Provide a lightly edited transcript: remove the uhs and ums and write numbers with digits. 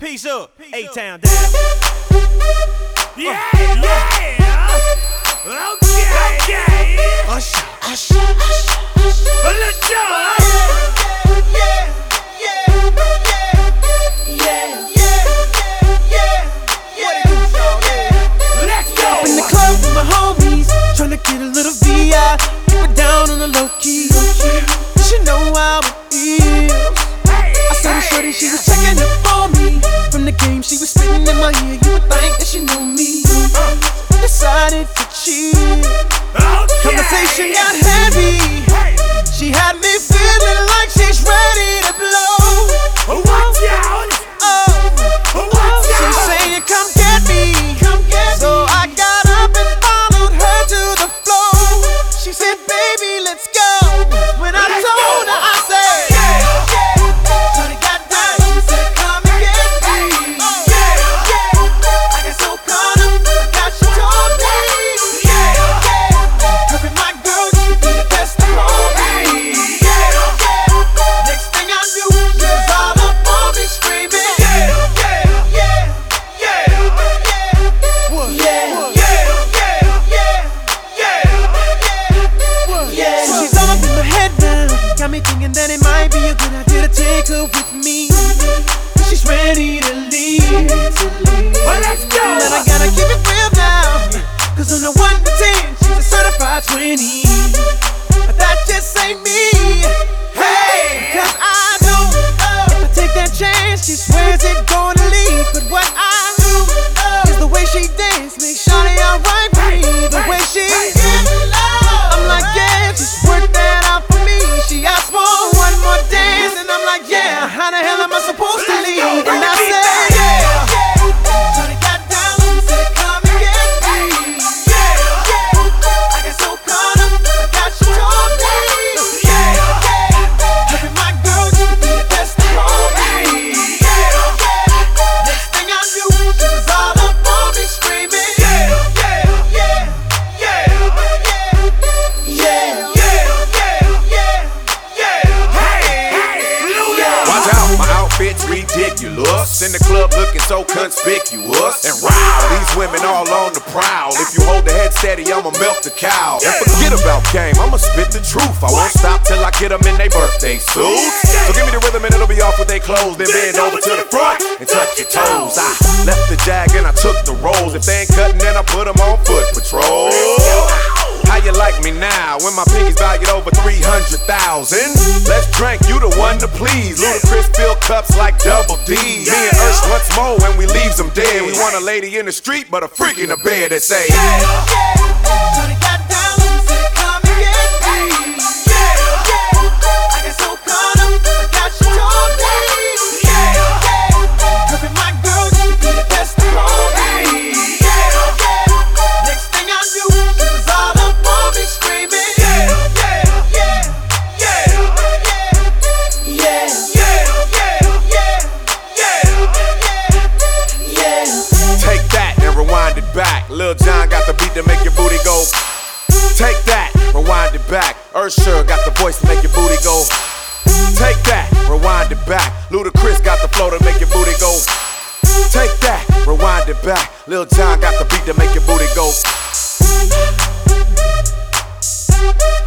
Peace up, A-Town down. Yeah, okay. Usher, usher, usher. A little joy. Let's go. Up in the club with my homies, tryna get a little VI. Keep it down on the low key. You should know how it is. I saw the shorty, she was checking up on me. From the game, she was spitting in my ear. You would think that she know me. Decided to cheat. Conversation got heavy. She had me feeling like she's ready to blow. Watch out. She's saying, come get me. So I got up and followed her to the floor. She said, baby, let's go. When I told her, I said, shorty got down. She said, come and get me. I got so caught up, I got she told me. Her and my girl used to be the best of me. Next thing I knew, she was all up on me screaming. She's all up in my head now. Got me thinking that it might be a good idea to take her with me. She's ready to leave. Well, let's go. But I gotta keep it real now. Cause on the 1 to 10, she's a certified 20. But that just ain't me. Hey, cause I know if I take that chance, she swears it's gonna leave. But what I do is the way she dance makes shawty alright with me. The way she I'm like, yeah, just work that out for me. She asked for one more dance, and I'm like, yeah, how the hell am I supposed to leave? And I said, shawty got down, she said, come and get me. I got so caught up, I got she told me. Her and my girl used to be the best of me. Next thing I knew, she was all up on me screaming. Watch out, my outfit's ridiculous. In the club looking so conspicuous. And wow, these women all on the prowl. If you hold the head steady, I'ma milk the cow. And forget about game, I'ma spit the truth. I won't stop till I get them in their birthday suits. So give me the rhythm and it'll be off with their clothes. Then bend over to the front and touch your toes. I left the jag and I took the rolls. If they ain't cutting, then I put them on foot patrol. How you like me now when my pinky's valued over 300,000? Let's drink, you the one to please. Ludacris fill cups like Double D. Me and Ursh once more when we leaves them dead. We want a lady in the street, but a freak in the bed that say, Shorty got down, she said, come and get me. I got so caught up, I got she told me. Her and my girl used to be the best of me. Next thing I knew, she was all up on me screaming. take that and rewind it back. Lil Jon got the beat to make your booty go. Take that, rewind it back. Usher got the voice to make your booty go. Take that, rewind it back. Ludacris got the flow to make your booty go. Take that, rewind it back. Lil Jon got the beat to make your booty go.